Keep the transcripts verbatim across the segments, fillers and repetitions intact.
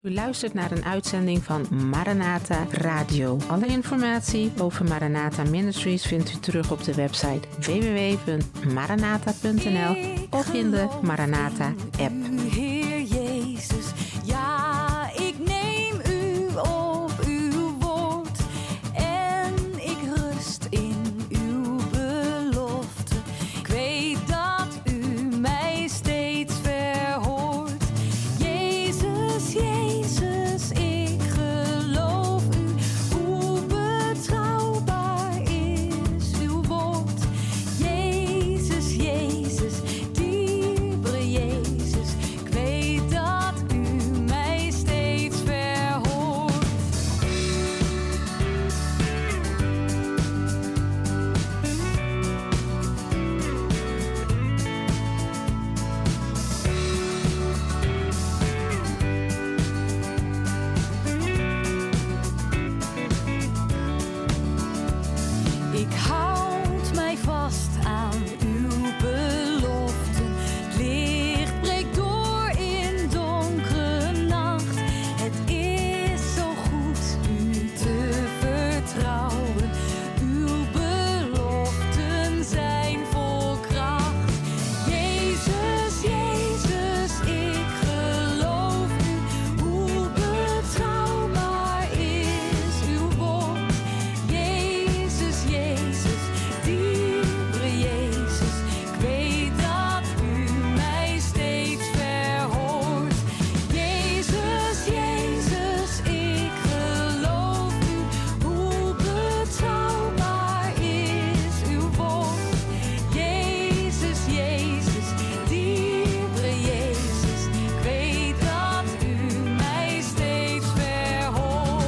U luistert naar een uitzending van Maranatha Radio. Alle informatie over Maranatha Ministries vindt u terug op de website w w w punt maranatha punt n l of in de Maranatha app. Heer Jezus, ja, ik neem u op uw woord en ik rust in uw belofte. Ik weet dat u mij steeds verhoort. Jezus, Jezus, ik geloof u. Hoe betrouwbaar is uw woord. Jezus, Jezus, dierbare Jezus, ik weet dat u mij steeds verhoort. Ik houd mij vast aan uw beloften. Het licht breekt door in donkere nacht. Het is zo goed u te vertrouwen. Uw beloften zijn vol kracht. Jezus, Jezus, ik geloof u. Hoe betrouwbaar is uw woord. Jezus, Jezus, dierbare Jezus, ik weet dat u mij steeds verhoort. Jezus, Jezus, ik geloof u. Hoe betrouwbaar is uw woord. Jezus, Jezus, dierbare Jezus, ik weet dat u mij steeds verhoort.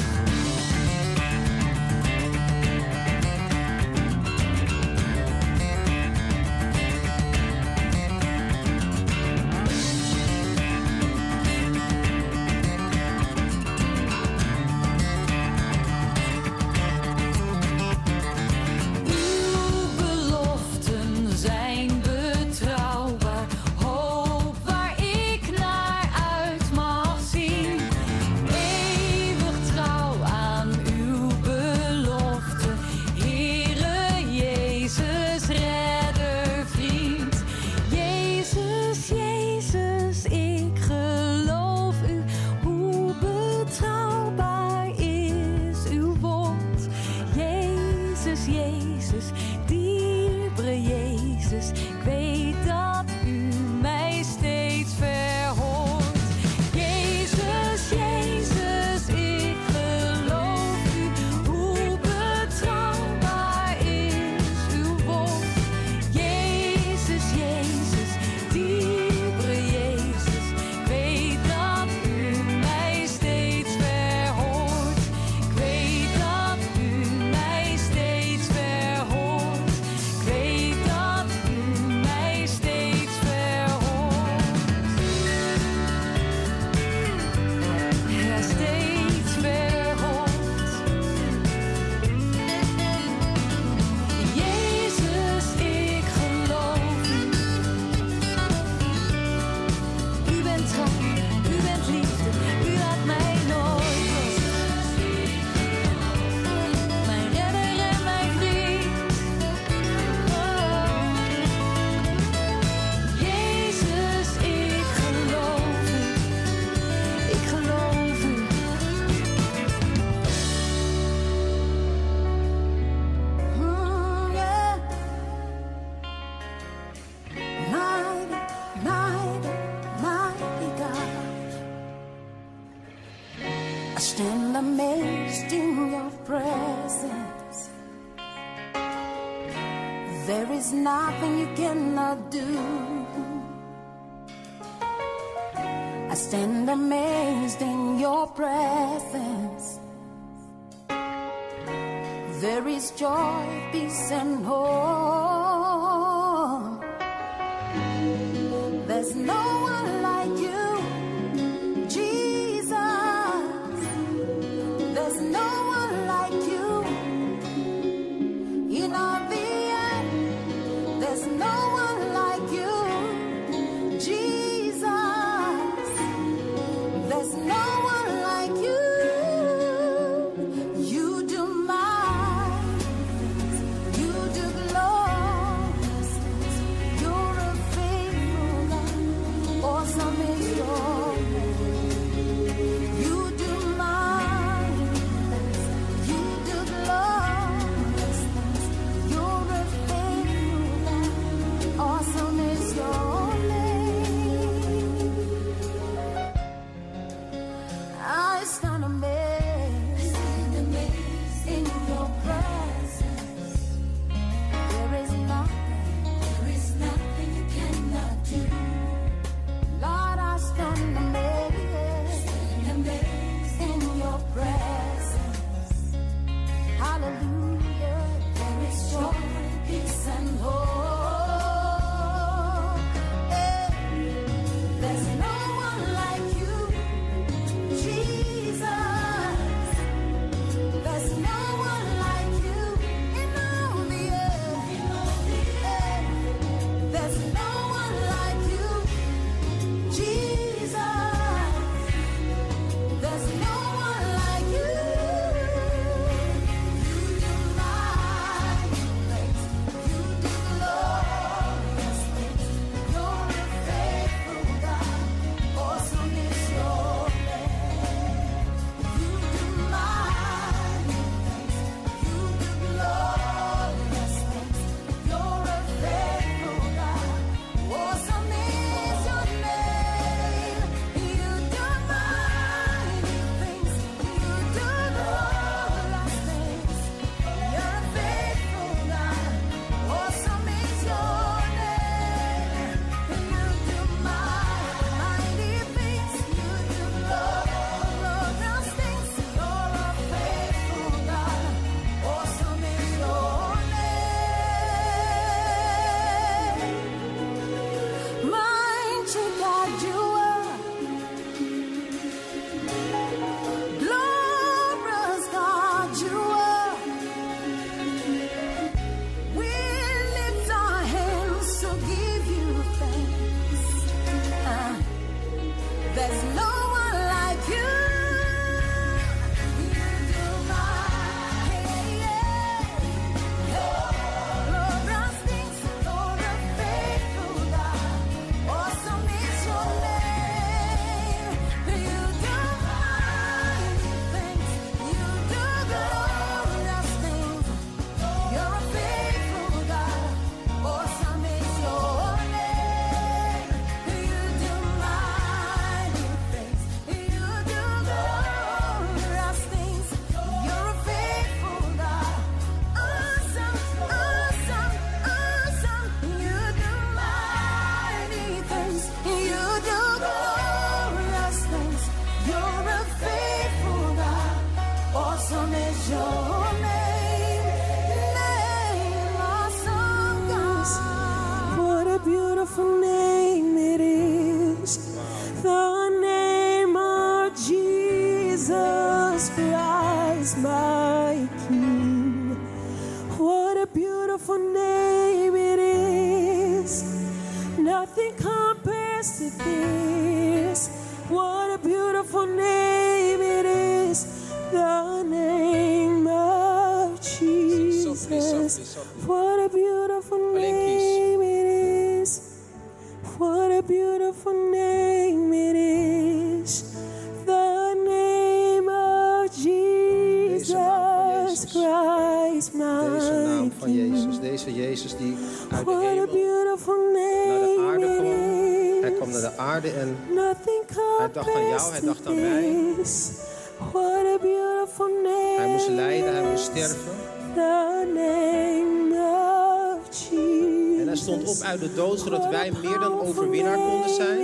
Uw beloften zijn betrouwbaar, hoop waar ik naar uit mag zien. Eeuwig trouw aan uw belofte, Heere Jezus, redder, vriend. Jezus, Jezus, ik geloof u. Hoe betrouwbaar is uw woord. Jezus, Jezus, dierbare Jezus, ik weet dat u mij steeds verhoort. Jezus, Jezus, ik geloof u. Hoe betrouwbaar is uw woord. Jezus, Jezus, dierbare Jezus, ik weet dat u mij steeds verhoort. Ik weet dat u mij steeds verhoort. Ik weet dat u mij steeds verhoort. Ja, steeds verhoort. Jezus, ik geloof u. U bent trouw, u bent liefde, u laat mij nooit los. Mijn redder en mijn vriend. Oh. Jezus, ik geloof u. Ik geloof u. Mm, yeah. Mighty, mighty, mighty God. I stand amazed in your presence. There is nothing you cannot do. I stand amazed in your presence. There is joy, peace, and hope. There's no one like you, Jesus. There's no one like you in all the earth. There's no one like you, Jesus. There's no beautiful name it is. Nothing compares to this. What a beautiful name it is. The name of Jesus. Softly, softly, softly. What a beautiful name it is. What a beautiful name it is. The name of Jesus Christ, my Deze naam van Jezus. King. Deze Jezus die uit de What a hemel beautiful naar de name aarde kwam. Hij it kwam naar is. de aarde en Nothing hij dacht aan jou, hij dacht aan mij. compares. What a beautiful name. Hij moest lijden, hij moest sterven. The name of Jesus. En hij stond op uit de dood, zodat wij meer dan overwinnaar konden zijn.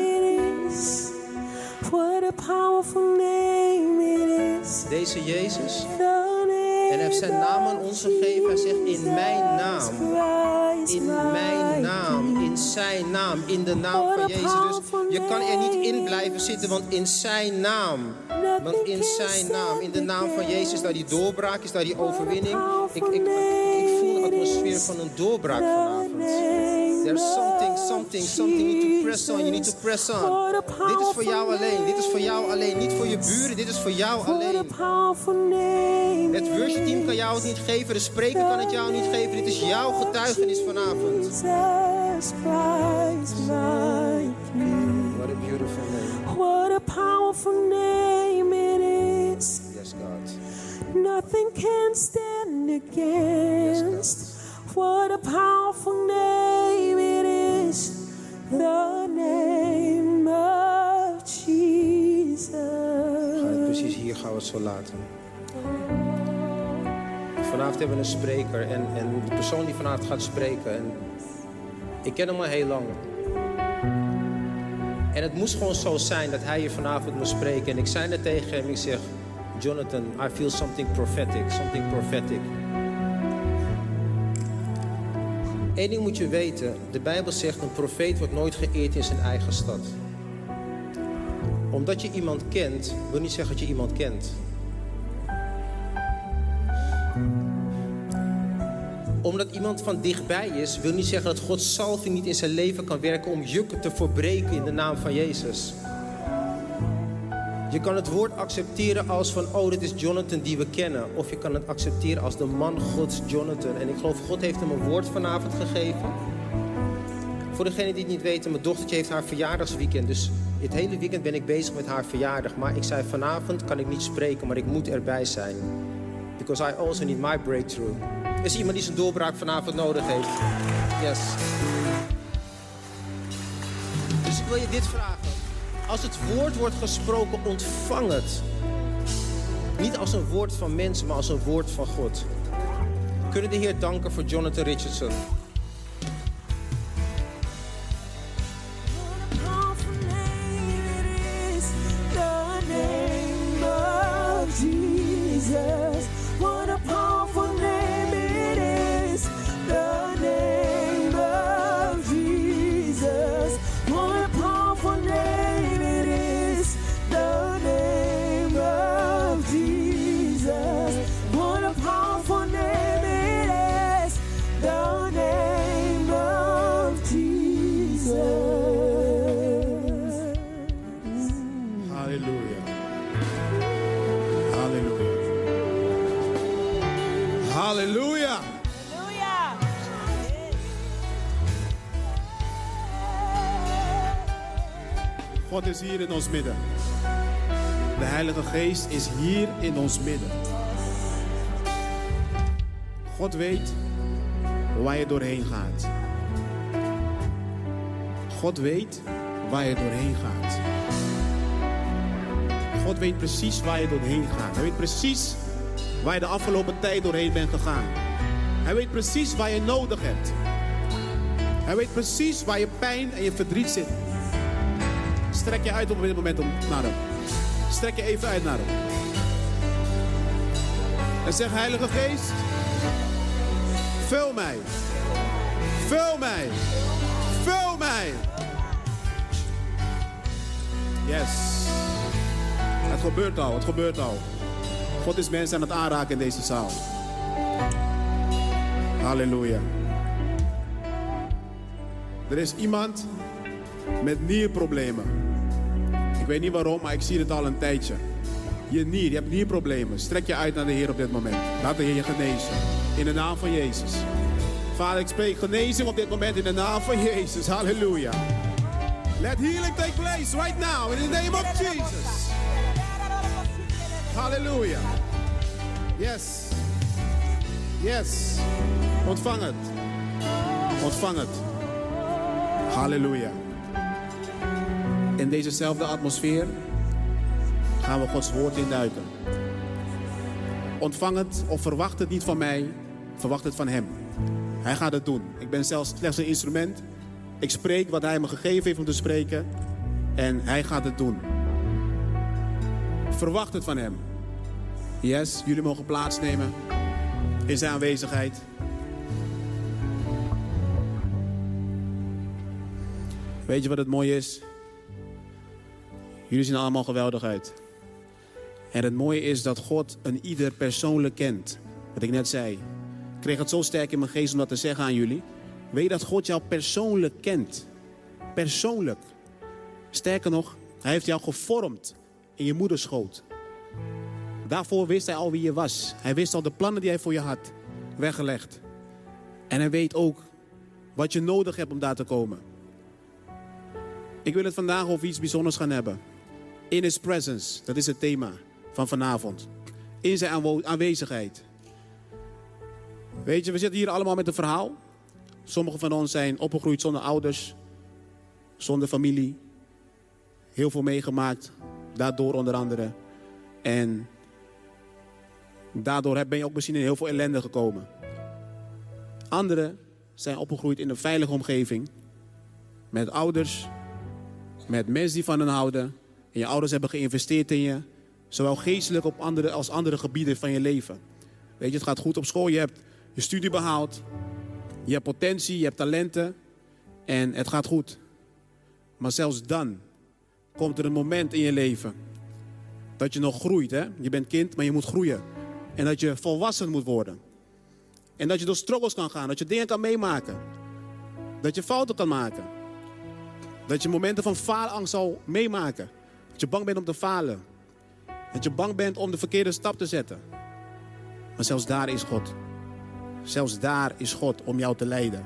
What a powerful name it is. Deze Jezus. The name En hij heeft zijn naam aan ons gegeven. Hij zegt in mijn naam. Christ, In mijn naam, in zijn naam, in de naam van Jezus. Dus je kan er niet in blijven zitten, want in zijn naam. Want in zijn naam, in de naam van Jezus, daar die doorbraak is, daar die overwinning. Ik, ik, ik voel de atmosfeer van een doorbraak vanavond. There's something, something, something you need to press on. You need to press on. Dit is voor jou alleen, dit is voor jou alleen. Niet voor je buren, dit is voor jou alleen. Het worship team kan jou het niet geven, de spreker kan het jou niet geven. Dit is jouw getuigenis vanavond. Jesus Christ, my King. What a beautiful name. What a powerful name it is. Yes, God. Nothing can stand against. What a powerful name it is. The name of Jesus. Ga het precies hier gaan we het zo laten. Vanavond hebben we een spreker en, en de persoon die vanavond gaat spreken. En ik ken hem al heel lang. En het moest gewoon zo zijn dat hij hier vanavond moest spreken. En ik zei net tegen hem, ik zeg, Jonathan, I feel something prophetic, something prophetic. Eén ding moet je weten, de Bijbel zegt, een profeet wordt nooit geëerd in zijn eigen stad. Omdat je iemand kent, wil niet zeggen dat je iemand kent. Omdat iemand van dichtbij is, wil niet zeggen dat Gods zalving niet in zijn leven kan werken om jukken te verbreken in de naam van Jezus. Je kan het woord accepteren als van, oh, dit is Jonathan die we kennen. Of je kan het accepteren als de man Gods Jonathan. En ik geloof, God heeft hem een woord vanavond gegeven. Voor degenen die het niet weten, mijn dochtertje heeft haar verjaardagsweekend. Dus het hele weekend ben ik bezig met haar verjaardag. Maar ik zei, vanavond kan ik niet spreken, maar ik moet erbij zijn. Because I also need my breakthrough. Is er iemand die zijn doorbraak vanavond nodig heeft? Yes. Dus ik wil je dit vragen. Als het woord wordt gesproken, ontvang het. Niet als een woord van mensen, maar als een woord van God. We kunnen de Heer danken voor Jonathan Richardson. What a powerful name it is. The name of Jesus. What a powerful name it is. The name of Jesus. What a powerful name it is. The name of Jesus. Hallelujah. Hallelujah. Halleluja. Halleluja. God is hier in ons midden. De Heilige Geest is hier in ons midden. God weet waar je doorheen gaat. God weet waar je doorheen gaat. God weet precies waar je doorheen gaat. Hij weet precies waar je de afgelopen tijd doorheen bent gegaan. Hij weet precies waar je nodig hebt. Hij weet precies waar je pijn en je verdriet zit. Strek je uit op dit moment om, naar hem. Strek je even uit naar hem. En zeg, Heilige Geest, vul mij. Vul mij. Vul mij. Yes. Het gebeurt al, het gebeurt al. God is mensen aan het aanraken in deze zaal. Halleluja. Er is iemand met nierproblemen. Ik weet niet waarom, maar ik zie het al een tijdje. Je nier, je hebt nierproblemen. Strek je uit naar de Heer op dit moment. Laat de Heer je genezen. In de naam van Jezus. Vader, ik spreek genezing op dit moment in de naam van Jezus. Halleluja. Let healing take place right now in the name of Jesus. Halleluja. Yes. Yes. Ontvang het. Ontvang het. Halleluja. In dezezelfde atmosfeer gaan we Gods woord induiken. Ontvang het of verwacht het niet van mij. Verwacht het van Hem. Hij gaat het doen. Ik ben zelfs slechts een instrument. Ik spreek wat Hij me gegeven heeft om te spreken. En Hij gaat het doen. Verwacht het van Hem. Yes, jullie mogen plaatsnemen in zijn aanwezigheid. Weet je wat het mooie is? Jullie zien er allemaal geweldig uit. En het mooie is dat God een ieder persoonlijk kent. Wat ik net zei. Ik kreeg het zo sterk in mijn geest om dat te zeggen aan jullie. Weet je dat God jou persoonlijk kent? Persoonlijk. Sterker nog, Hij heeft jou gevormd in je moederschoot. Daarvoor wist Hij al wie je was. Hij wist al de plannen die Hij voor je had weggelegd. En Hij weet ook wat je nodig hebt om daar te komen. Ik wil het vandaag over iets bijzonders gaan hebben. In His presence, dat is het thema van vanavond. In zijn aanwo- aanwezigheid. Weet je, we zitten hier allemaal met een verhaal. Sommigen van ons zijn opgegroeid zonder ouders, zonder familie. Heel veel meegemaakt, daardoor onder andere. En daardoor ben je ook misschien in heel veel ellende gekomen. Anderen zijn opgegroeid in een veilige omgeving. Met ouders, met mensen die van hen houden. En je ouders hebben geïnvesteerd in je. Zowel geestelijk op andere, als andere gebieden van je leven. Weet je, het gaat goed op school. Je hebt je studie behaald. Je hebt potentie, je hebt talenten. En het gaat goed. Maar zelfs dan komt er een moment in je leven dat je nog groeit. Hè? Je bent kind, maar je moet groeien. En dat je volwassen moet worden. En dat je door struggles kan gaan. Dat je dingen kan meemaken. Dat je fouten kan maken. Dat je momenten van faalangst zal meemaken. Dat je bang bent om te falen. Dat je bang bent om de verkeerde stap te zetten. Maar zelfs daar is God. Zelfs daar is God om jou te leiden.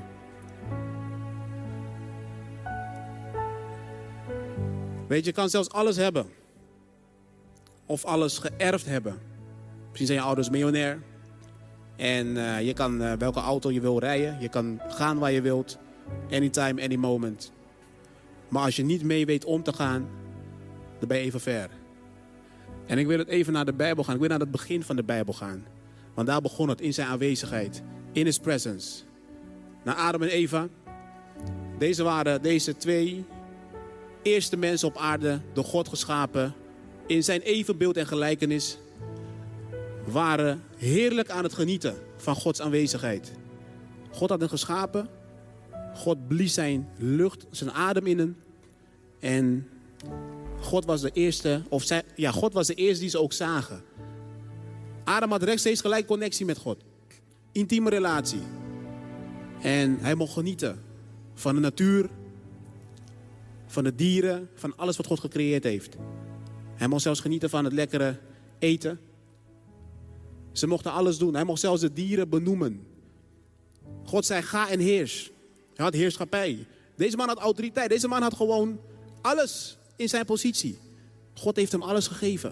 Weet je, je kan zelfs alles hebben. Of alles geërfd hebben. Misschien zijn je ouders miljonair. En uh, je kan uh, welke auto je wil rijden. Je kan gaan waar je wilt. Anytime, any moment. Maar als je niet mee weet om te gaan, dan ben je even ver. En ik wil het even naar de Bijbel gaan. Ik wil naar het begin van de Bijbel gaan. Want daar begon het, in zijn aanwezigheid. In His presence. Naar Adam en Eva. Deze waren deze twee eerste mensen op aarde, door God geschapen. In zijn evenbeeld en gelijkenis. Waren heerlijk aan het genieten van Gods aanwezigheid. God had hen geschapen. God blies zijn lucht, zijn adem in hen. En God was de eerste, of zij, ja, God was de eerste die ze ook zagen. Adam had rechtstreeks gelijk connectie met God. Intieme relatie. En hij mocht genieten van de natuur, van de dieren, van alles wat God gecreëerd heeft. Hij mocht zelfs genieten van het lekkere eten. Ze mochten alles doen. Hij mocht zelfs de dieren benoemen. God zei, ga en heers. Hij had heerschappij. Deze man had autoriteit. Deze man had gewoon alles in zijn positie. God heeft hem alles gegeven.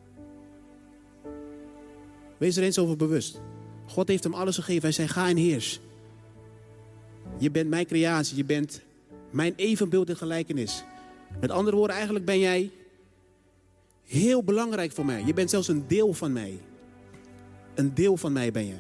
Wees er eens over bewust. God heeft hem alles gegeven. Hij zei, ga en heers. Je bent mijn creatie. Je bent mijn evenbeeld en gelijkenis. Met andere woorden, eigenlijk ben jij heel belangrijk voor mij. Je bent zelfs een deel van mij. Een deel van mij ben je.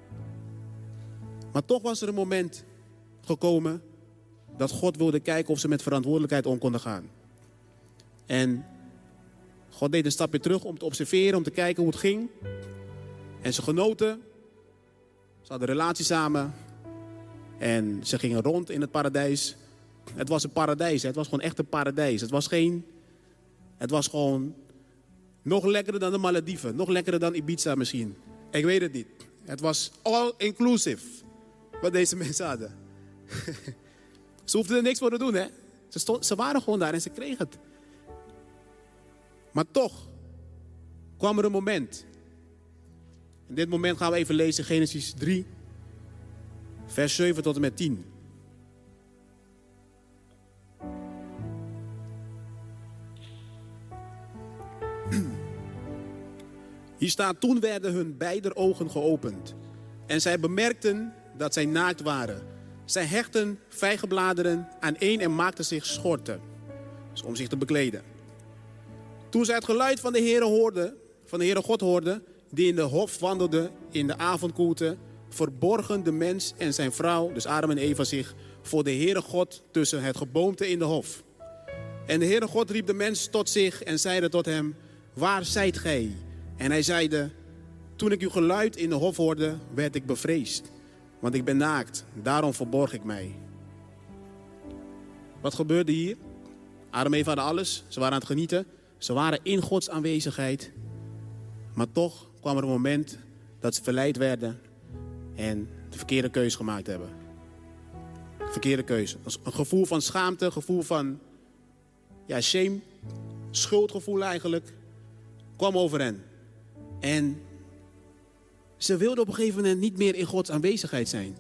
Maar toch was er een moment gekomen dat God wilde kijken of ze met verantwoordelijkheid om konden gaan. En God deed een stapje terug om te observeren, om te kijken hoe het ging. En ze genoten. Ze hadden een relatie samen. En ze gingen rond in het paradijs. Het was een paradijs. Hè? Het was gewoon echt een paradijs. Het was geen... Het was gewoon nog lekkerder dan de Malediven. Nog lekkerder dan Ibiza misschien. Ik weet het niet. Het was all inclusive. Wat deze mensen hadden. Ze hoefden er niks voor te doen, hè. Ze, stond, ze waren gewoon daar en ze kregen het. Maar toch kwam er een moment. En dit moment gaan we even lezen, Genesis drie, vers zeven tot en met tien. Hier staat, toen werden hun beider ogen geopend. En zij bemerkten dat zij naakt waren. Zij hechten vijgenbladeren aan één en maakten zich schorten. Dus om zich te bekleden. Toen zij het geluid van de Heere hoorden, van de Heere God hoorden, die in de hof wandelde in de avondkoelte, verborgen de mens en zijn vrouw, dus Adam en Eva, zich voor de Heere God tussen het geboomte in de hof. En de Heere God riep de mens tot zich en zeide tot hem, waar zijt gij? En hij zeide, toen ik uw geluid in de hof hoorde, werd ik bevreesd. Want ik ben naakt, daarom verborg ik mij. Wat gebeurde hier? Adam en Eva hadden alles, ze waren aan het genieten. Ze waren in Gods aanwezigheid. Maar toch kwam er een moment dat ze verleid werden en de verkeerde keuze gemaakt hebben. Verkeerde keuze. Een gevoel van schaamte, een gevoel van ja, shame, schuldgevoel eigenlijk, kwam over hen. En ze wilden op een gegeven moment niet meer in Gods aanwezigheid zijn.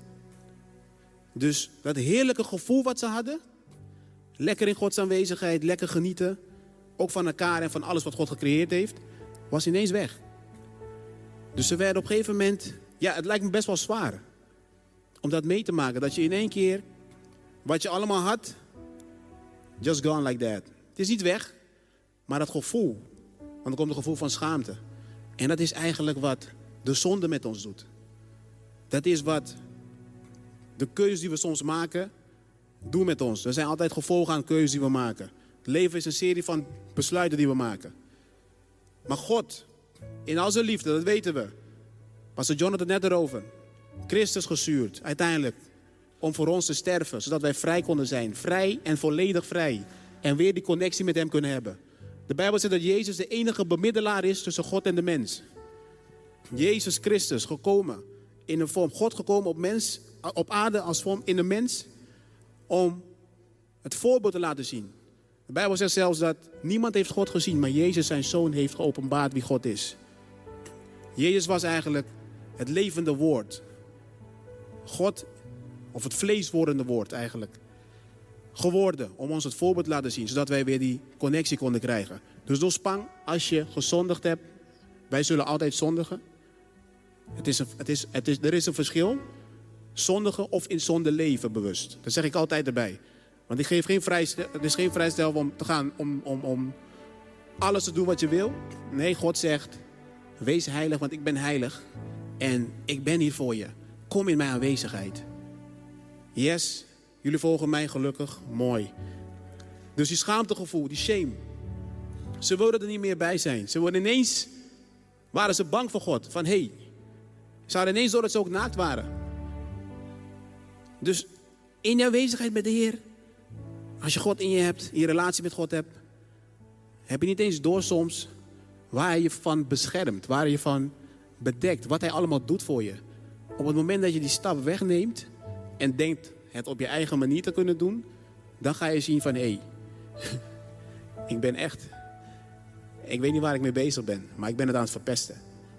Dus dat heerlijke gevoel wat ze hadden, lekker in Gods aanwezigheid, lekker genieten, ook van elkaar en van alles wat God gecreëerd heeft, was ineens weg. Dus ze werden op een gegeven moment, ja, het lijkt me best wel zwaar om dat mee te maken. Dat je in één keer, wat je allemaal had, just gone like that. Het is niet weg, maar dat gevoel, want er komt een gevoel van schaamte. En dat is eigenlijk wat de zonde met ons doet. Dat is wat de keuzes die we soms maken, doen met ons. Er zijn altijd gevolgen aan keuzes die we maken. Het leven is een serie van besluiten die we maken. Maar God, in al zijn liefde, dat weten we. Pastor John had het net erover. Christus gestuurd, uiteindelijk, om voor ons te sterven, zodat wij vrij konden zijn. Vrij en volledig vrij. En weer die connectie met hem kunnen hebben. De Bijbel zegt dat Jezus de enige bemiddelaar is tussen God en de mens. Jezus Christus gekomen in een vorm, God gekomen op, mens, op aarde als vorm in de mens, om het voorbeeld te laten zien. De Bijbel zegt zelfs dat niemand heeft God gezien, maar Jezus zijn zoon heeft geopenbaard wie God is. Jezus was eigenlijk het levende woord. God, of het vleeswordende woord eigenlijk. Geworden, om ons het voorbeeld te laten zien, zodat wij weer die connectie konden krijgen. Dus door spang, als je gezondigd hebt, wij zullen altijd zondigen. Het is een, het is, het is, er is een verschil. Zondigen of in zonde leven bewust. Dat zeg ik altijd erbij. Want ik geef geen vrijstel, het is geen vrijstel om te gaan om, om, om alles te doen wat je wil. Nee, God zegt, wees heilig, want ik ben heilig. En ik ben hier voor je. Kom in mijn aanwezigheid. Yes, jullie volgen mij gelukkig. Mooi. Dus die schaamtegevoel, die shame. Ze wilden er niet meer bij zijn. Ze worden ineens, waren ze bang voor God. Van hé, hey, ze hadden ineens door dat ze ook naakt waren. Dus in je aanwezigheid met de Heer, als je God in je hebt, in je relatie met God hebt, heb je niet eens door soms waar hij je van beschermt, waar hij je van bedekt, wat hij allemaal doet voor je. Op het moment dat je die stap wegneemt en denkt het op je eigen manier te kunnen doen, dan ga je zien van hé, hey, ik ben echt, ik weet niet waar ik mee bezig ben, maar ik ben het aan het verpesten.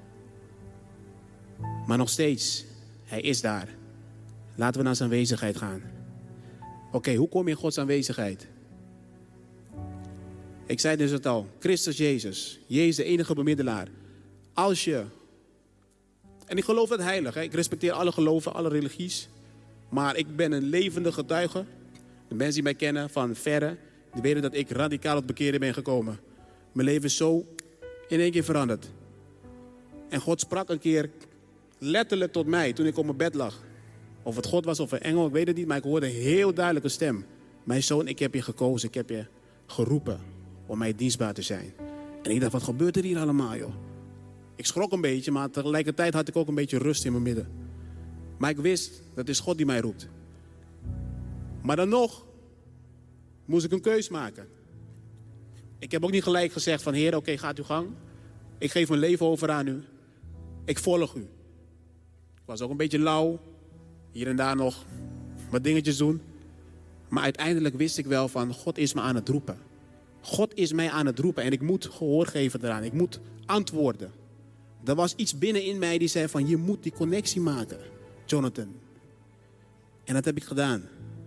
Maar nog steeds, hij is daar. Laten we naar zijn aanwezigheid gaan. Oké, okay, hoe kom je in Gods aanwezigheid? Ik zei dus het al, Christus Jezus. Jezus de enige bemiddelaar. Als je, en ik geloof het heilig, hè? Ik respecteer alle geloven, alle religies. Maar ik ben een levende getuige. De mensen die mij kennen van verre, die weten dat ik radicaal tot bekeren ben gekomen. Mijn leven is zo in één keer veranderd. En God sprak een keer letterlijk tot mij toen ik op mijn bed lag. Of het God was of een engel, ik weet het niet, maar ik hoorde een heel duidelijke stem. Mijn zoon, ik heb je gekozen, ik heb je geroepen om mij dienstbaar te zijn. En ik dacht, wat gebeurt er hier allemaal, joh? Ik schrok een beetje, maar tegelijkertijd had ik ook een beetje rust in mijn midden. Maar ik wist, dat is God die mij roept. Maar dan nog moest ik een keus maken. Ik heb ook niet gelijk gezegd van, Heer, oké, okay, gaat uw gang. Ik geef mijn leven over aan u. Ik volg u. Ik was ook een beetje lauw. Hier en daar nog wat dingetjes doen. Maar uiteindelijk wist ik wel van, God is me aan het roepen. God is mij aan het roepen en ik moet gehoor geven eraan. Ik moet antwoorden. Er was iets binnenin mij die zei van, je moet die connectie maken, Jonathan. En dat heb ik gedaan.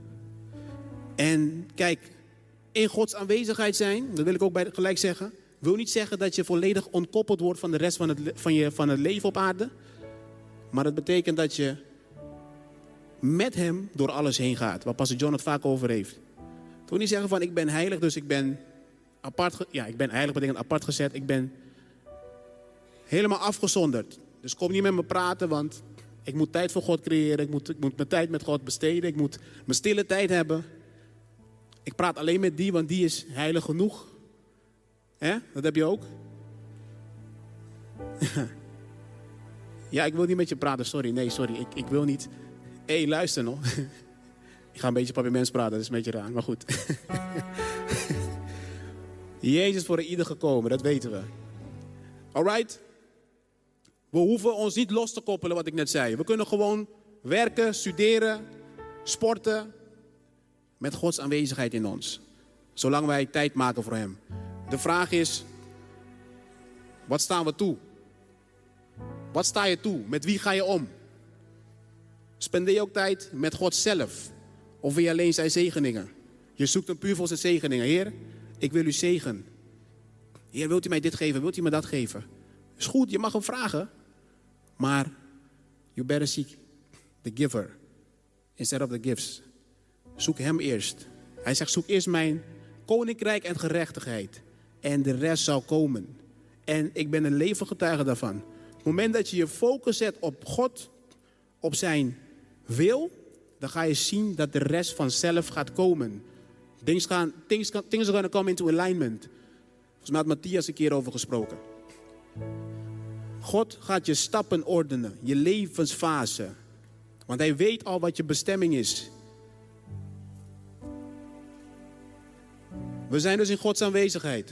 En kijk, in Gods aanwezigheid zijn, dat wil ik ook bij gelijk zeggen, wil niet zeggen dat je volledig ontkoppeld wordt van de rest van het, van je, van het leven op aarde. Maar dat betekent dat je met hem door alles heen gaat. Waar pastor John het vaak over heeft. Ik wil niet zeggen van, ik ben heilig, dus ik ben apart, ge- ja, ik ben heilig betekent apart gezet. Ik ben helemaal afgezonderd. Dus kom niet met me praten, want ik moet tijd voor God creëren. Ik moet, ik moet mijn tijd met God besteden. Ik moet mijn stille tijd hebben. Ik praat alleen met die, want die is heilig genoeg. Hè? Dat heb je ook. Ja, ik wil niet met je praten, sorry. Nee, sorry, ik, ik wil niet. Hé, hey, luister nog. Ik ga een beetje papiaments praten, dat is een beetje raar, maar goed. Jezus is voor ieder gekomen, dat weten we. Alright? We hoeven ons niet los te koppelen, wat ik net zei. We kunnen gewoon werken, studeren, sporten. Met Gods aanwezigheid in ons. Zolang wij tijd maken voor hem. De vraag is, wat staan we toe? Wat sta je toe? Met wie ga je om? Spendeer je ook tijd met God zelf? Of wil je alleen zijn zegeningen? Je zoekt hem puur voor zijn zegeningen. Heer, ik wil u zegen. Heer, wilt u mij dit geven? Wilt u me dat geven? Is goed, je mag hem vragen. Maar you better seek the giver instead of the gifts. Zoek hem eerst. Hij zegt, zoek eerst mijn koninkrijk en gerechtigheid. En de rest zal komen. En ik ben een levend getuige daarvan. Op het moment dat je je focus zet op God, op zijn wil, dan ga je zien dat de rest vanzelf gaat komen. Things, gaan, things, things are going to come into alignment. Volgens mij had Matthias een keer over gesproken. God gaat je stappen ordenen, je levensfase. Want hij weet al wat je bestemming is. We zijn dus in Gods aanwezigheid.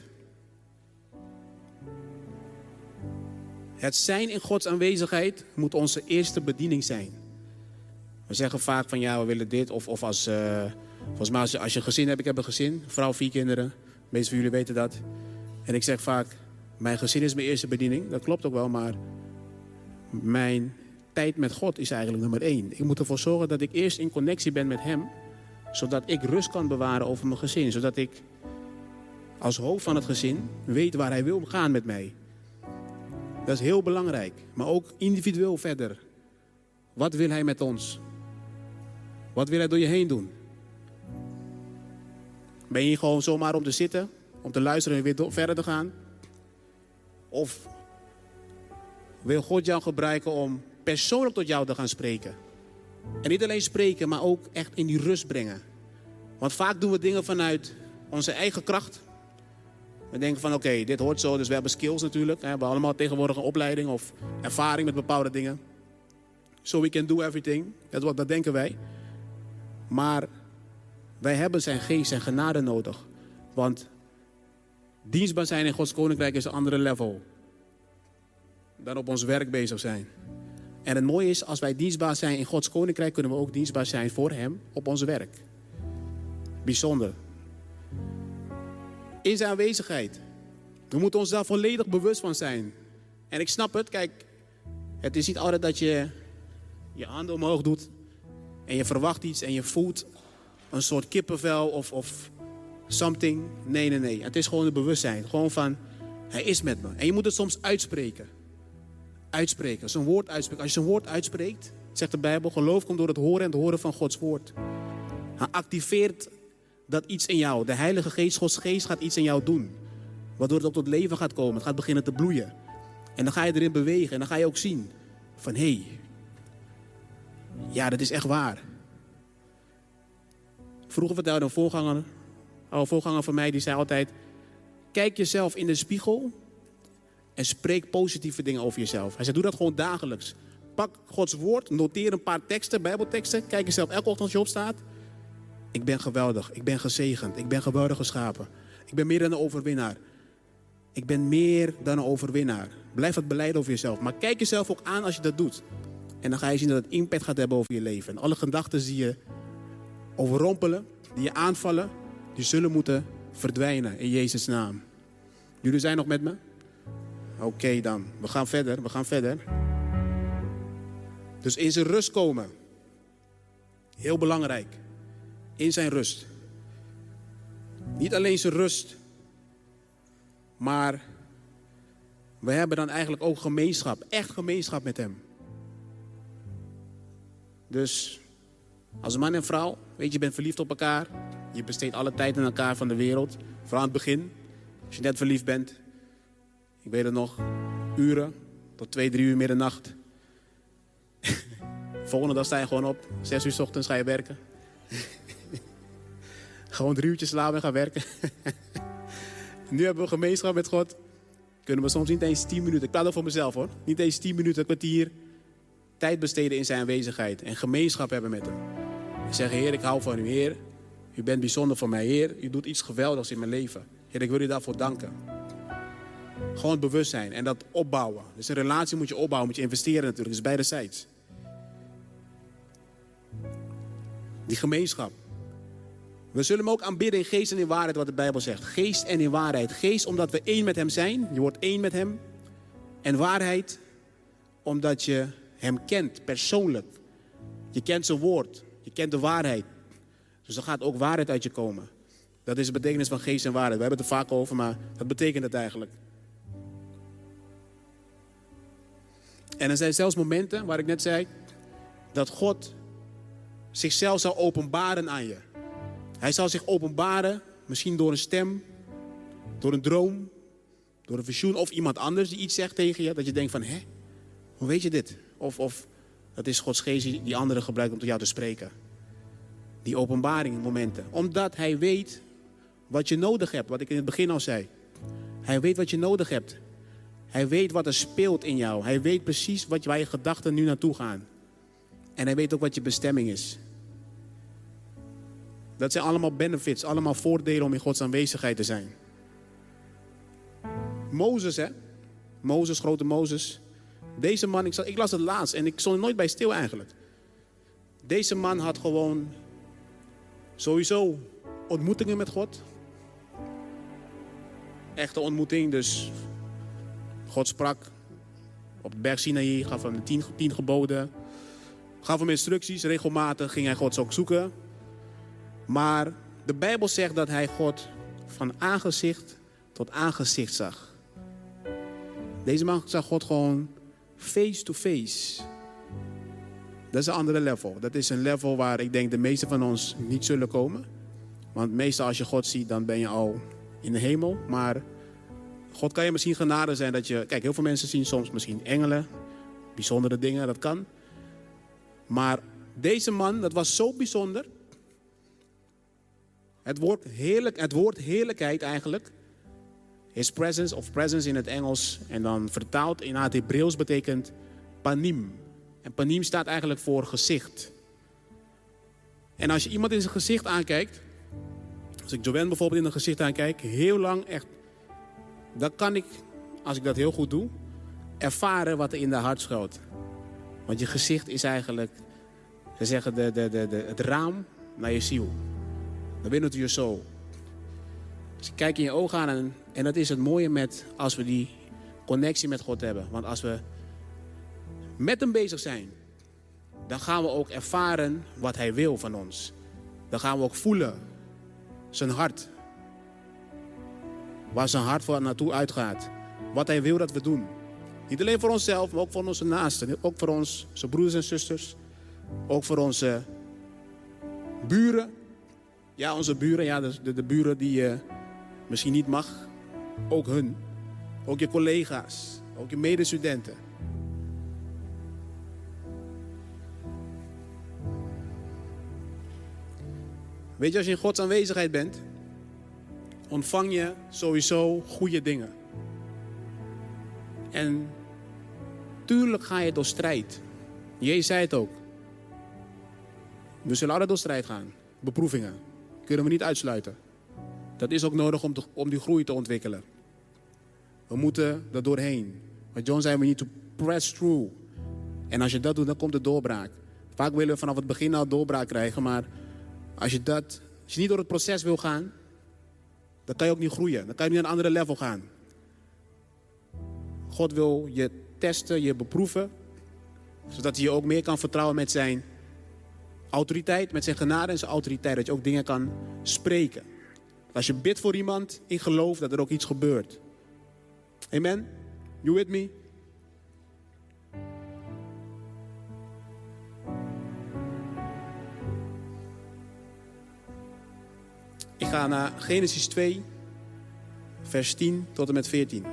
Het zijn in Gods aanwezigheid moet onze eerste bediening zijn. We zeggen vaak van ja, we willen dit. Of, of als, uh, volgens mij als je, als je een gezin hebt, ik heb een gezin. Vrouw, vier kinderen. De meeste van jullie weten dat. En ik zeg vaak, mijn gezin is mijn eerste bediening. Dat klopt ook wel, maar mijn tijd met God is eigenlijk nummer één. Ik moet ervoor zorgen dat ik eerst in connectie ben met hem. Zodat ik rust kan bewaren over mijn gezin. Zodat ik als hoofd van het gezin weet waar hij wil gaan met mij. Dat is heel belangrijk. Maar ook individueel verder. Wat wil hij met ons? Wat wil hij door je heen doen? Ben je hier gewoon zomaar om te zitten? Om te luisteren en weer do- verder te gaan? Of wil God jou gebruiken om persoonlijk tot jou te gaan spreken? En niet alleen spreken, maar ook echt in die rust brengen. Want vaak doen we dingen vanuit onze eigen kracht. We denken van oké, okay, dit hoort zo, dus we hebben skills natuurlijk. We hebben allemaal tegenwoordig een opleiding of ervaring met bepaalde dingen. So we can do everything. Dat, wat, dat denken wij. Maar wij hebben zijn geest en genade nodig. Want dienstbaar zijn in Gods koninkrijk is een andere level. Dan op ons werk bezig zijn. En het mooie is, als wij dienstbaar zijn in Gods koninkrijk, kunnen we ook dienstbaar zijn voor hem op ons werk. Bijzonder. In zijn aanwezigheid. We moeten ons daar volledig bewust van zijn. En ik snap het, kijk, het is niet altijd dat je je handen omhoog doet en je verwacht iets en je voelt een soort kippenvel of, of something. Nee, nee, nee. Het is gewoon het bewustzijn. Gewoon van, hij is met me. En je moet het soms uitspreken. Uitspreken. Zo'n woord uitspreken. Als je zo'n woord uitspreekt, zegt de Bijbel, geloof komt door het horen en het horen van Gods woord. Hij activeert dat iets in jou. De Heilige Geest, Gods Geest gaat iets in jou doen. Waardoor het ook tot leven gaat komen. Het gaat beginnen te bloeien. En dan ga je erin bewegen. En dan ga je ook zien van, hé, hey, ja, dat is echt waar. Vroeger vertelde een voorganger, een voorganger van mij, die zei altijd, kijk jezelf in de spiegel en spreek positieve dingen over jezelf. Hij zei, doe dat gewoon dagelijks. Pak Gods woord, noteer een paar teksten, bijbelteksten. Kijk jezelf elke ochtend als je opstaat. Ik ben geweldig, ik ben gezegend, ik ben geweldig geschapen. Ik ben meer dan een overwinnaar. Ik ben meer dan een overwinnaar. Blijf het beleiden over jezelf. Maar kijk jezelf ook aan als je dat doet. En dan ga je zien dat het impact gaat hebben over je leven. En alle gedachten die je overrompelen, die je aanvallen, die zullen moeten verdwijnen in Jezus' naam. Jullie zijn nog met me? Oké okay dan, we gaan verder, we gaan verder. Dus in zijn rust komen. Heel belangrijk. In zijn rust. Niet alleen zijn rust, maar we hebben dan eigenlijk ook gemeenschap. Echt gemeenschap met hem. Dus als man en vrouw, weet je, je bent verliefd op elkaar. Je besteedt alle tijd aan elkaar van de wereld. Vooral aan het begin. Als je net verliefd bent. Ik weet het nog. Uren. Tot twee, drie uur middernacht. Volgende dag sta je gewoon op. Zes uur 's ochtends ga je werken. Gewoon drie uurtjes slapen en gaan werken. Nu hebben we gemeenschap met God. Kunnen we soms niet eens tien minuten. Ik praat ook voor mezelf hoor. Niet eens tien minuten, een kwartier. Tijd besteden in zijn aanwezigheid. En gemeenschap hebben met hem. En zeggen, Heer, ik hou van u, Heer. U bent bijzonder voor mij, Heer. U doet iets geweldigs in mijn leven. Heer, ik wil u daarvoor danken. Gewoon bewust zijn en dat opbouwen. Dus een relatie moet je opbouwen, moet je investeren natuurlijk. Dus beidezijds. Die gemeenschap. We zullen hem ook aanbidden in geest en in waarheid, wat de Bijbel zegt. Geest en in waarheid. Geest omdat we één met hem zijn. Je wordt één met hem. En waarheid omdat je hem kent, persoonlijk. Je kent zijn woord. Je kent de waarheid. Dus er gaat ook waarheid uit je komen. Dat is de betekenis van geest en waarheid. We hebben het er vaak over, maar wat betekent het eigenlijk? En er zijn zelfs momenten, waar ik net zei, dat God zichzelf zal openbaren aan je. Hij zal zich openbaren, misschien door een stem, door een droom, door een visioen of iemand anders die iets zegt tegen je. Dat je denkt van, hè, hoe weet je dit? Of, of dat is Gods geest die anderen gebruikt om tot jou te spreken. Die openbaring momenten. Omdat hij weet wat je nodig hebt, wat ik in het begin al zei. Hij weet wat je nodig hebt. Hij weet wat er speelt in jou. Hij weet precies wat, waar je gedachten nu naartoe gaan. En hij weet ook wat je bestemming is. Dat zijn allemaal benefits, allemaal voordelen om in Gods aanwezigheid te zijn. Mozes, hè? Mozes, grote Mozes. Deze man, ik, zat, ik las het laatst en ik stond er nooit bij stil eigenlijk. Deze man had gewoon sowieso ontmoetingen met God. Echte ontmoeting, dus God sprak op de berg Sinaï, gaf hem de tien, tien geboden. Gaf hem instructies, regelmatig ging hij God ook zoeken. Maar de Bijbel zegt dat hij God van aangezicht tot aangezicht zag. Deze man zag God gewoon face to face. Dat is een andere level. Dat is een level waar ik denk de meeste van ons niet zullen komen. Want meestal als je God ziet, dan ben je al in de hemel. Maar God kan je misschien genade zijn dat je... Kijk, heel veel mensen zien soms misschien engelen. Bijzondere dingen, dat kan. Maar deze man, dat was zo bijzonder. Het woord, heerlijk, het woord heerlijkheid eigenlijk. His presence of presence in het Engels. En dan vertaald in het Hebreeuws betekent panim. En panim staat eigenlijk voor gezicht. En als je iemand in zijn gezicht aankijkt. Als ik Joanne bijvoorbeeld in een gezicht aankijk. Heel lang echt. Dan kan ik, als ik dat heel goed doe, ervaren wat er in haar hart schuilt. Want je gezicht is eigenlijk, ze zeggen, de, de, de, de, het raam naar je ziel. Dan binnen to your soul. Dus ik kijk in je ogen aan en, en dat is het mooie met als we die connectie met God hebben. Want als we met hem bezig zijn, dan gaan we ook ervaren wat hij wil van ons. Dan gaan we ook voelen zijn hart. Waar zijn hart voor naartoe uitgaat. Wat hij wil dat we doen. Niet alleen voor onszelf, maar ook voor onze naasten. Ook voor ons, onze broeders en zusters. Ook voor onze buren. Ja, onze buren. Ja, de, de, de buren die je misschien niet mag. Ook hun. Ook je collega's. Ook je medestudenten. Weet je, als je in Gods aanwezigheid bent, ontvang je sowieso goede dingen. En tuurlijk ga je door strijd. Jezus zei het ook. We zullen altijd door strijd gaan. Beproevingen. Kunnen we niet uitsluiten. Dat is ook nodig om, te, om die groei te ontwikkelen. We moeten er doorheen. Wat John zei, we need to press through. En als je dat doet, dan komt de doorbraak. Vaak willen we vanaf het begin al doorbraak krijgen, maar als je dat Als je niet door het proces wil gaan, dan kan je ook niet groeien. Dan kan je niet naar een andere level gaan. God wil je testen, je beproeven, zodat hij je ook meer kan vertrouwen met zijn autoriteit, met zijn genade en zijn autoriteit. Dat je ook dingen kan spreken. Als je bidt voor iemand in geloof, dat er ook iets gebeurt. Amen? You with me? Ik ga naar Genesis twee, vers tien tot en met veertien.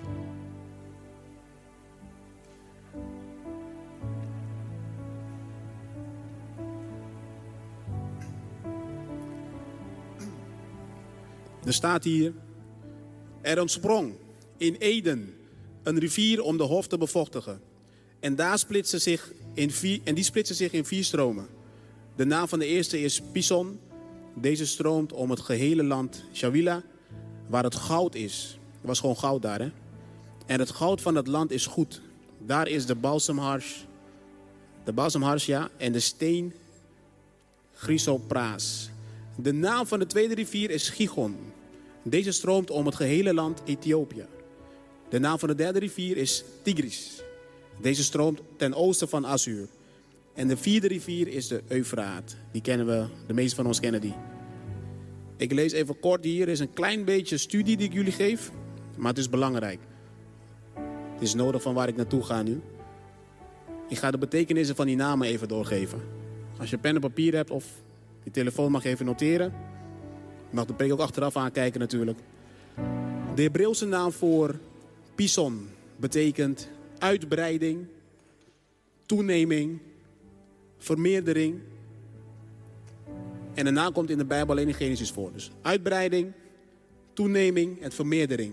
Er staat hier: er ontsprong in Eden een rivier om de hof te bevochtigen. En, daar splitste zich in vier, en die splitste zich in vier stromen. De naam van de eerste is Pison. Deze stroomt om het gehele land Shawila, waar het goud is. Er was gewoon goud daar, hè? En het goud van het land is goed. Daar is de balsemhars, de balsemhars, ja, en de steen Chrysopraas. De naam van de tweede rivier is Gigon. Deze stroomt om het gehele land Ethiopië. De naam van de derde rivier is Tigris. Deze stroomt ten oosten van Assur. En de vierde rivier is de Eufraat. Die kennen we, de meeste van ons kennen die. Ik lees even kort hier. Er is een klein beetje studie die ik jullie geef. Maar het is belangrijk. Het is nodig van waar ik naartoe ga nu. Ik ga de betekenissen van die namen even doorgeven. Als je pen en papier hebt of je telefoon mag je even noteren. Je mag de preek ook achteraf aankijken natuurlijk. De Hebreeuwse naam voor Pison betekent uitbreiding, toeneming, vermeerdering. En de naam komt in de Bijbel alleen in Genesis voor. Dus uitbreiding, toeneming en vermeerdering.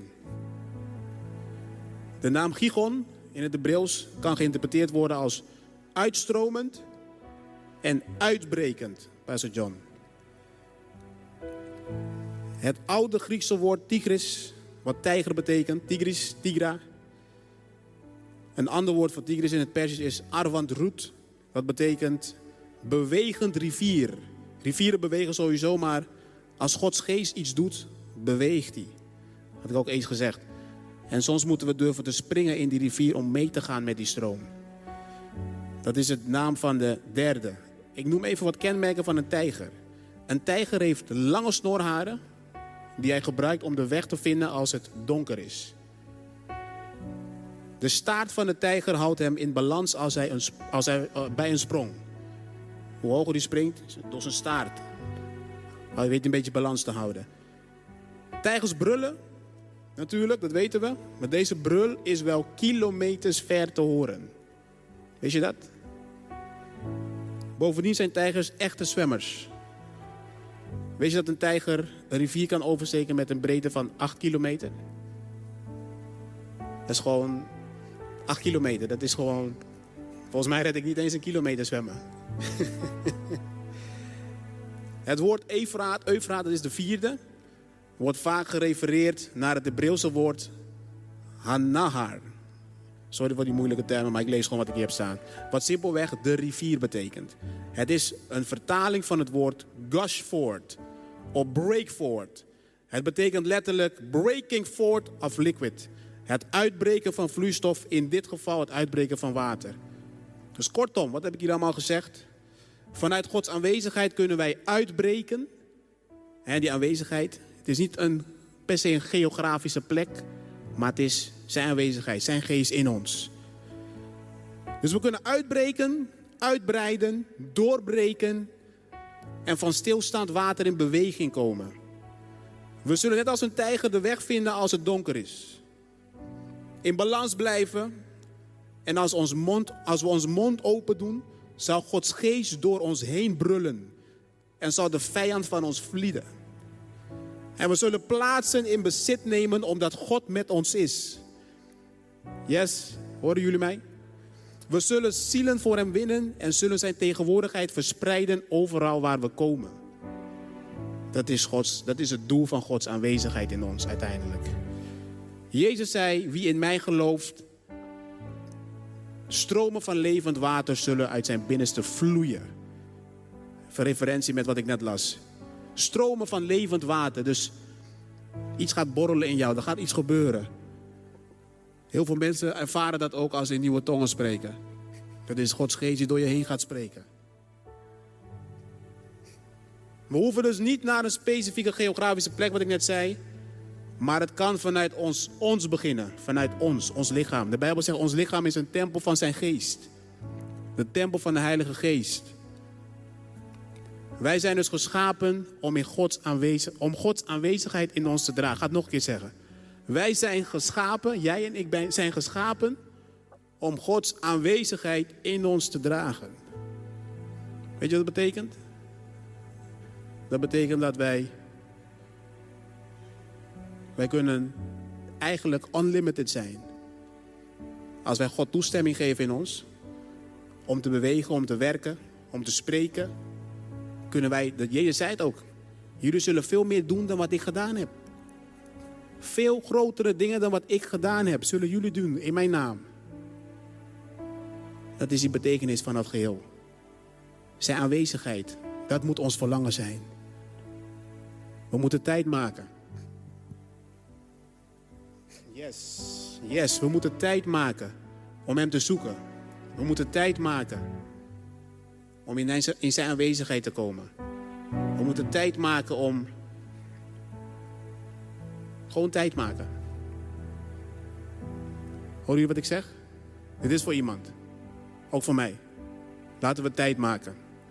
De naam Gigon in het Hebreeuws kan geïnterpreteerd worden als uitstromend en uitbrekend, Pastor John. Het oude Griekse woord tigris, wat tijger betekent, tigris, tigra. Een ander woord voor tigris in het Persisch is arvandrut. Dat betekent bewegend rivier. Rivieren bewegen sowieso, maar als Gods geest iets doet, beweegt hij. Dat had ik ook eens gezegd. En soms moeten we durven te springen in die rivier om mee te gaan met die stroom. Dat is het naam van de derde. Ik noem even wat kenmerken van een tijger. Een tijger heeft lange snorharen die hij gebruikt om de weg te vinden als het donker is. De staart van de tijger houdt hem in balans als hij, een, als hij uh, bij een sprong. Hoe hoger hij springt, door zijn staart. Maar hij weet een beetje balans te houden. Tijgers brullen, natuurlijk, dat weten we. Maar deze brul is wel kilometers ver te horen. Weet je dat? Bovendien zijn tijgers echte zwemmers. Weet je dat een tijger een rivier kan oversteken met een breedte van acht kilometer? Dat is gewoon acht kilometer. Dat is gewoon... Volgens mij red ik niet eens een kilometer zwemmen. Het woord Eufraat, Eufraat, dat is de vierde, wordt vaak gerefereerd naar het Hebreeuwse woord Hanahar. Sorry voor die moeilijke termen, maar ik lees gewoon wat ik hier heb staan. Wat simpelweg de rivier betekent. Het is een vertaling van het woord gush forth of break forth. Het betekent letterlijk breaking forth of liquid. Het uitbreken van vloeistof, in dit geval het uitbreken van water. Dus kortom, wat heb ik hier allemaal gezegd? Vanuit Gods aanwezigheid kunnen wij uitbreken. En die aanwezigheid, het is niet een, per se een geografische plek, maar het is zijn aanwezigheid, zijn geest in ons. Dus we kunnen uitbreken, uitbreiden, doorbreken en van stilstaand water in beweging komen. We zullen net als een tijger de weg vinden als het donker is. In balans blijven en als, ons mond, als we ons mond open doen, zal Gods geest door ons heen brullen en zal de vijand van ons vlieden. En we zullen plaatsen in bezit nemen omdat God met ons is. Yes, horen jullie mij? We zullen zielen voor hem winnen en zullen zijn tegenwoordigheid verspreiden overal waar we komen. Dat is, Gods, dat is het doel van Gods aanwezigheid in ons uiteindelijk. Jezus zei, wie in mij gelooft, stromen van levend water zullen uit zijn binnenste vloeien. Voor referentie met wat ik net las. Stromen van levend water. Dus iets gaat borrelen in jou. Er gaat iets gebeuren. Heel veel mensen ervaren dat ook als ze in nieuwe tongen spreken. Dat is Gods geest die door je heen gaat spreken. We hoeven dus niet naar een specifieke geografische plek, wat ik net zei. Maar het kan vanuit ons, ons beginnen. Vanuit ons, ons lichaam. De Bijbel zegt, ons lichaam is een tempel van zijn geest. De tempel van de Heilige Geest. Wij zijn dus geschapen om, in Gods aanwezig, om Gods aanwezigheid in ons te dragen. Ik ga het nog een keer zeggen. Wij zijn geschapen, jij en ik ben, zijn geschapen om Gods aanwezigheid in ons te dragen. Weet je wat dat betekent? Dat betekent dat wij... Wij kunnen eigenlijk unlimited zijn. Als wij God toestemming geven in ons, om te bewegen, om te werken, om te spreken, kunnen wij, dat Jezus zei het ook, jullie zullen veel meer doen dan wat ik gedaan heb. Veel grotere dingen dan wat ik gedaan heb, zullen jullie doen in mijn naam. Dat is die betekenis van dat geheel. Zijn aanwezigheid, dat moet ons verlangen zijn. We moeten tijd maken. Yes, yes, we moeten tijd maken om hem te zoeken. We moeten tijd maken om in zijn aanwezigheid te komen. We moeten tijd maken om... Gewoon tijd maken. Horen jullie wat ik zeg? Dit is voor iemand. Ook voor mij. Laten we tijd maken.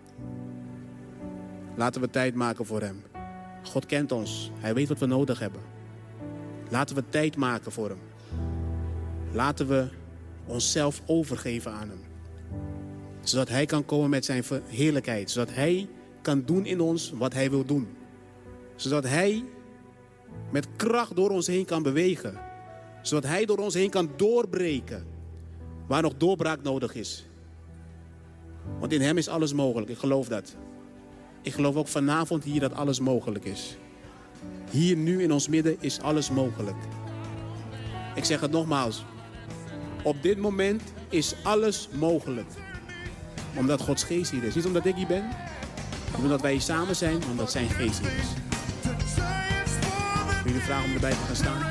Laten we tijd maken voor hem. God kent ons. Hij weet wat we nodig hebben. Laten we tijd maken voor hem. Laten we onszelf overgeven aan hem. Zodat hij kan komen met zijn heerlijkheid. Zodat hij kan doen in ons wat hij wil doen. Zodat hij met kracht door ons heen kan bewegen. Zodat hij door ons heen kan doorbreken. Waar nog doorbraak nodig is. Want in hem is alles mogelijk. Ik geloof dat. Ik geloof ook vanavond hier dat alles mogelijk is. Hier nu in ons midden is alles mogelijk. Ik zeg het nogmaals. Op dit moment is alles mogelijk. Omdat Gods geest hier is. Niet omdat ik hier ben. Niet omdat wij hier samen zijn. Maar omdat zijn geest hier is. Wil jullie vragen om erbij te gaan staan?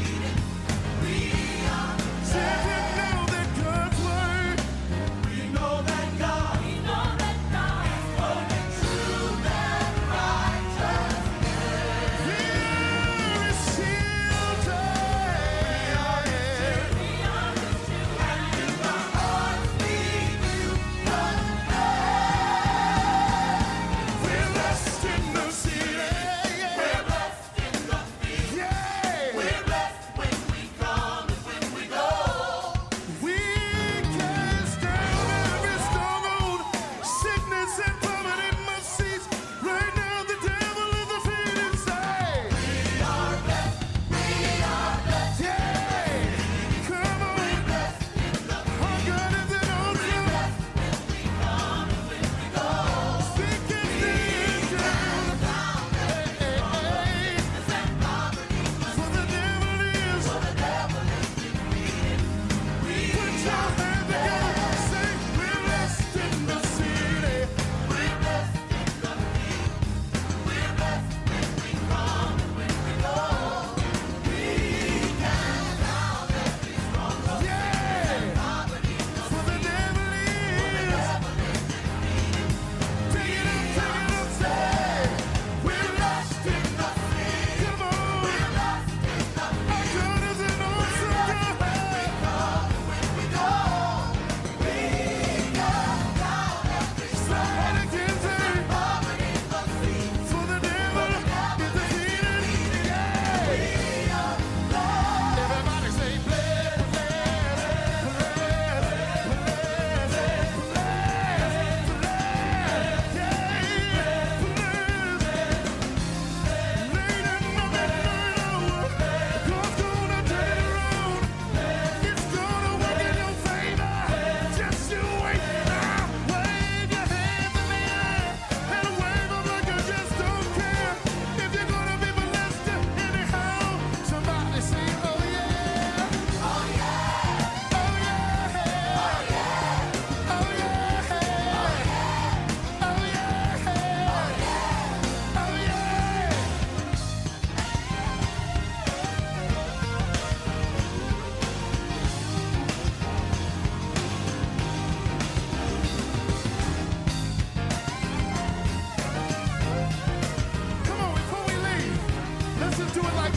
We know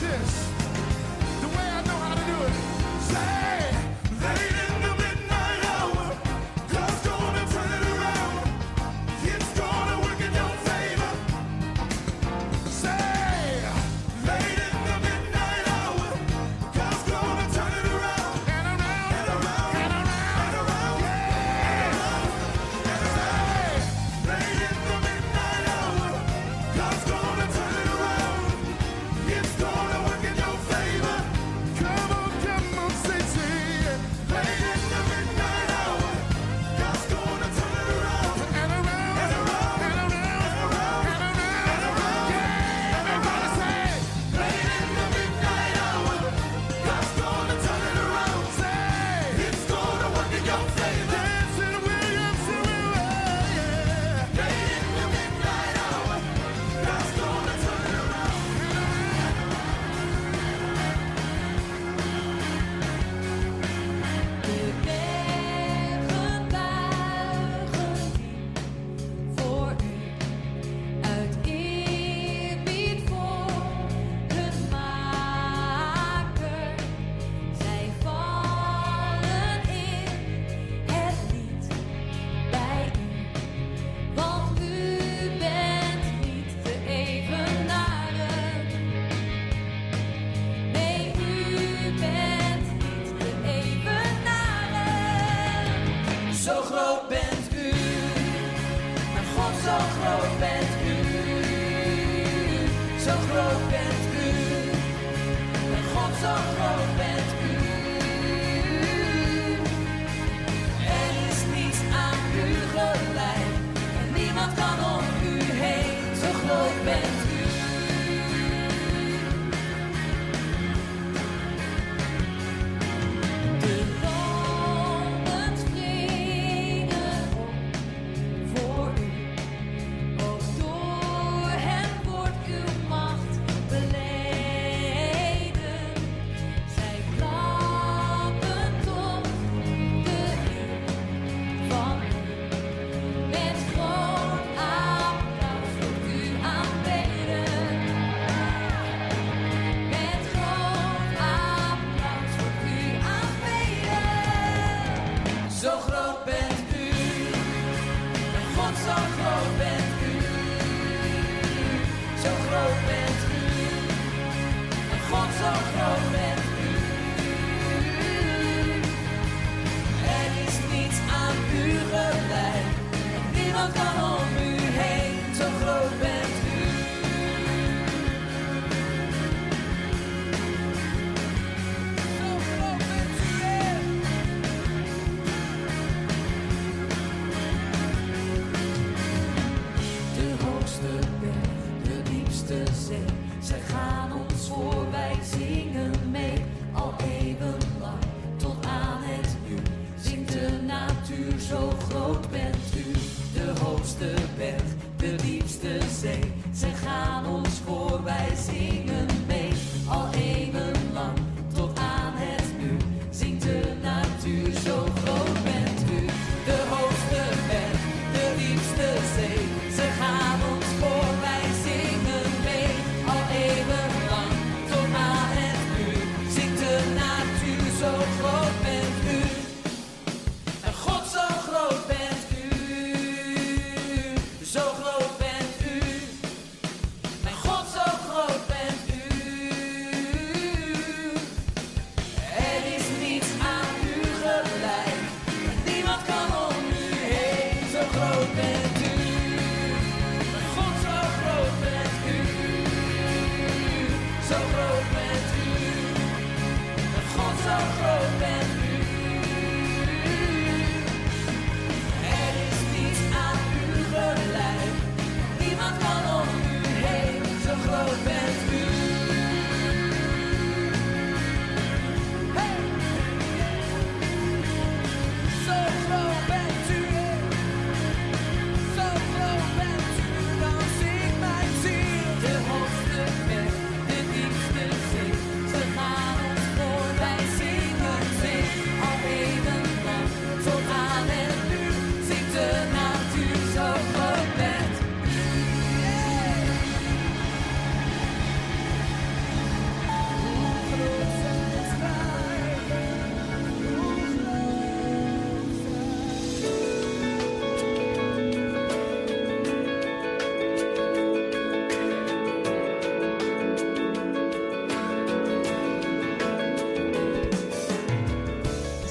this the way I know how to do it. Say, late in the midnight hour, God's gonna turn it around. It's gonna work in your favor. Say, late in the midnight hour, God's gonna turn it around. And around, and around, and around, and around, yeah. And say, late in the midnight hour, God's gonna turn it around. It's gonna work in your favor. Come on, come on, say, say it. Late in the midnight hour, God's gonna turn it around. And around, and around, and around, and around, and around, yeah. Everybody say, late in the midnight hour, God's gonna turn it around. Say, it's gonna work in your favor. Yes, it will, yes, it will, yeah. Late in the midnight hour, God's gonna turn it around. De bergen buigen voor u, uit eerbied voor hun maker. Zij vallen in het lied bij u, want u bent niet te evenaren. Nee, u bent niet te evenaren. Zo groot bent u, mijn God, zo groot bent u. Zo groot bent u, mijn God, zo groot bent u. Er is niets aan u gelijk, en niemand kan om u heen. Zo groot bent u. De landen springen op voor u, ook door hem wordt uw macht beleden. Zij klappen tot de eer van u, met groot applaus wordt u aanbeden. Met groot applaus wordt u aanbeden. Zo groot bent u, mijn God, zo groot bent u. Zo groot bent u, mijn God, zo groot bent u. Er is niets aan u gelijk, en niemand kan om u heen. Zo groot bent u. Zo groot bent u, hè. De hoogste berg, de diepste zee, zij gaan ons voor, wij zingen mee. Al eeuwenlang tot aan het uur zingt de natuur, zo groot bent u. De hoogste berg, de diepste zee, zij gaan ons voor, wij zingen mee. Al eeuwenlang tot aan het uur zingt de natuur, zo groot bent u. De hoogste berg, de diepste zee, zij gaan ons voor, wij zingen mee. Al eeuwenlang tot aan het uur zingt de natuur, zo groot bent u. En God, zo groot bent u. Zo groot bent u.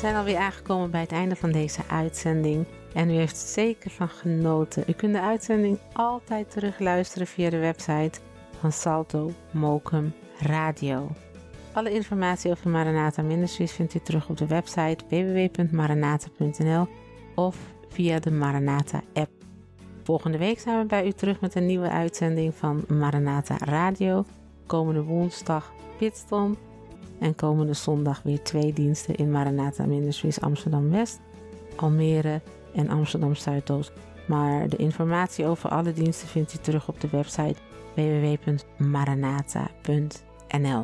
zijn alweer aangekomen bij het einde van deze uitzending. En u heeft zeker van genoten. U kunt de uitzending altijd terugluisteren via de website van Salto Mokum Radio. Alle informatie over Maranatha Ministries vindt u terug op de website w w w punt maranatha punt n l of via de Maranatha app. Volgende week zijn we bij u terug met een nieuwe uitzending van Maranatha Radio. Komende woensdag Pitstone en komende zondag weer twee diensten in Maranatha Ministries Amsterdam West, Almere en Amsterdam Zuidoost. Maar de informatie over alle diensten vindt u terug op de website w w w punt maranatha punt n l.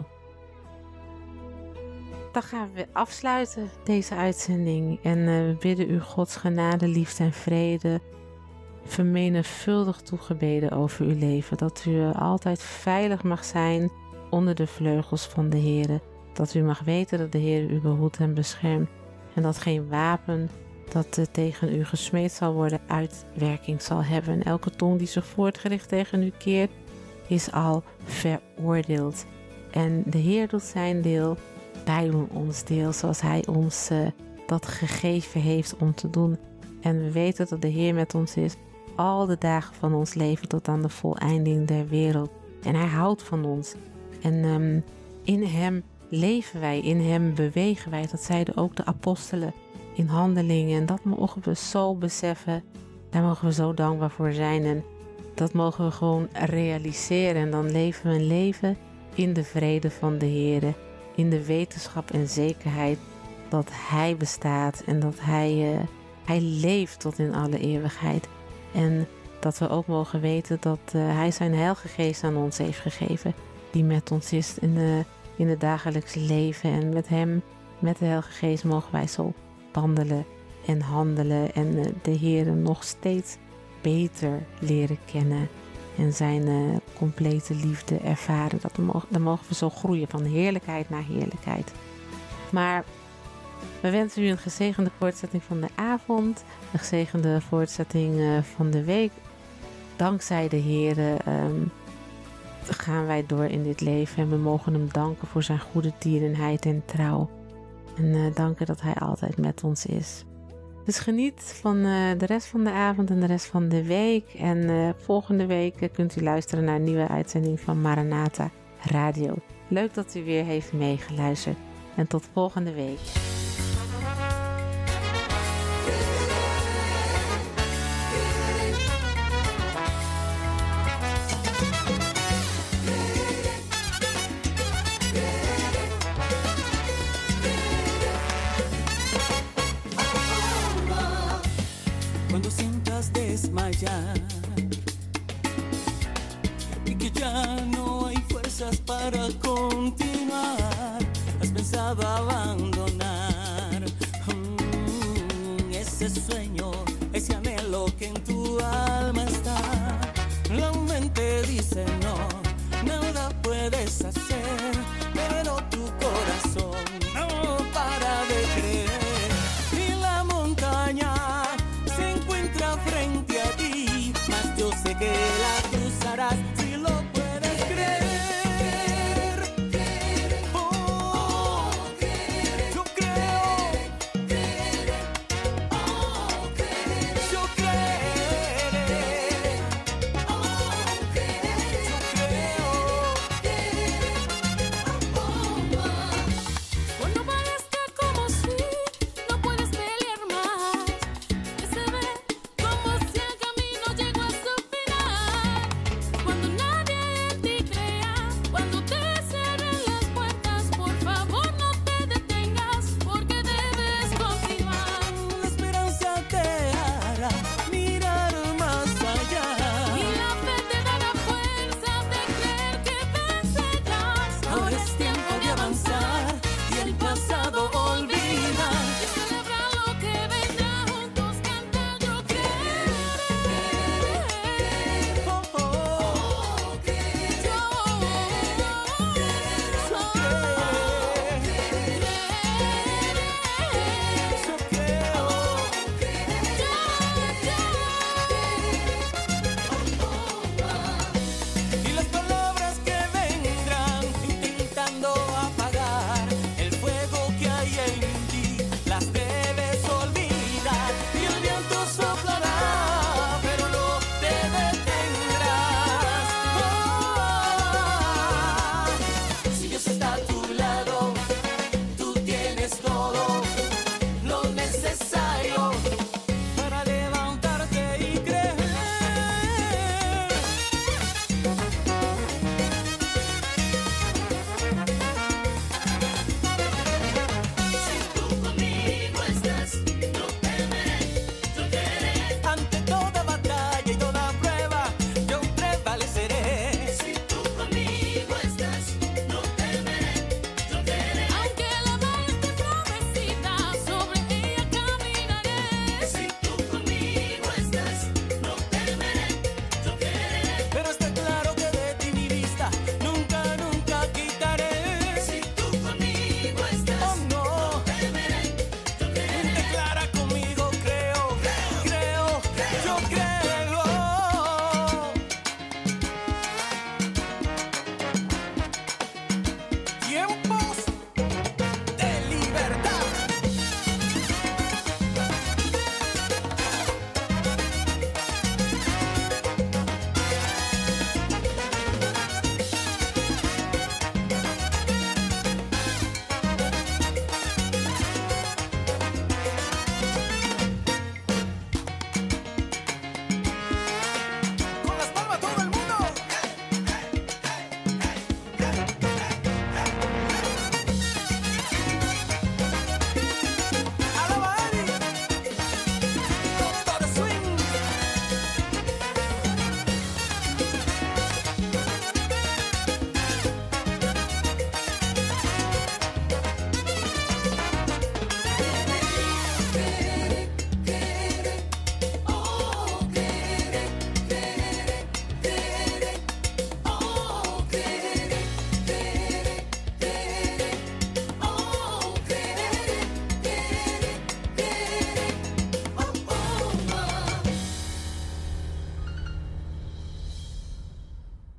Dan gaan we afsluiten deze uitzending en uh, we bidden u Gods genade, liefde en vrede vermenigvuldig toegebeden over uw leven. Dat u uh, altijd veilig mag zijn onder de vleugels van de Heere. Dat u mag weten dat de Heer u behoedt en beschermt. En dat geen wapen dat uh, tegen u gesmeed zal worden uitwerking zal hebben. En elke tong die zich voortgericht tegen u keert is al veroordeeld. En de Heer doet zijn deel. Wij doen ons deel zoals Hij ons uh, dat gegeven heeft om te doen. En we weten dat de Heer met ons is al de dagen van ons leven tot aan de voleinding der wereld. En Hij houdt van ons. En um, in Hem leven wij, in Hem bewegen wij. Dat zeiden ook de apostelen in Handelingen. En dat mogen we zo beseffen. Daar mogen we zo dankbaar voor zijn. En dat mogen we gewoon realiseren. En dan leven we een leven in de vrede van de Heer. In de wetenschap en zekerheid dat Hij bestaat. En dat Hij, uh, hij leeft tot in alle eeuwigheid. En dat we ook mogen weten dat uh, Hij zijn Heilige Geest aan ons heeft gegeven. Die met ons is in, de, in het dagelijkse leven. En met Hem, met de Heilige Geest, mogen wij zo wandelen en handelen. En uh, de Heer nog steeds beter leren kennen. En zijn uh, complete liefde ervaren. Dat we mogen, dan mogen we zo groeien van heerlijkheid naar heerlijkheid. Maar we wensen u een gezegende voortzetting van de avond. Een gezegende voortzetting uh, van de week. Dankzij de Heer um, gaan wij door in dit leven. En we mogen Hem danken voor zijn goede tierenheid en trouw. En uh, danken dat Hij altijd met ons is. Dus geniet van uh, de rest van de avond en de rest van de week. En uh, volgende week uh, kunt u luisteren naar een nieuwe uitzending van Maranatha Radio. Leuk dat u weer heeft meegeluisterd. En tot volgende week. Cuando sientas desmayar y que ya no hay fuerzas para continuar, has pensado abandonar mm, ese sueño, ese anhelo que en tu alma está. La mente dice no, nada puedes hacer, pero tu corazón no para de creer. Y la montaña frente a ti, mas yo sé que la cruzarás.